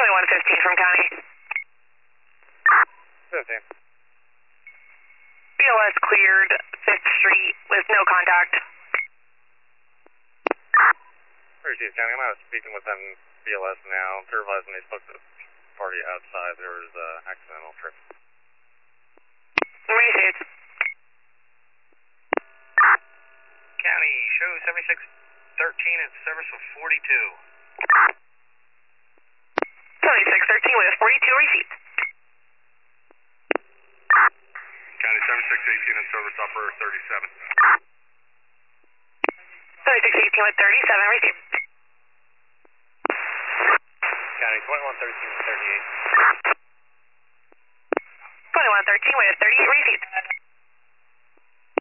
2115 from County. 15. BLS cleared 5th Street with no contact. Appreciate County. I'm out speaking with them BLS now. Supervising they spoke to the party outside. There was an accidental trip. Appreciate. County, show 7613 at service with 42. 7613 with 42 receipts. County 7618 in service operator 37. 7618 with 37 receipts. County 2113 with 38. 2113 with 38 receipts.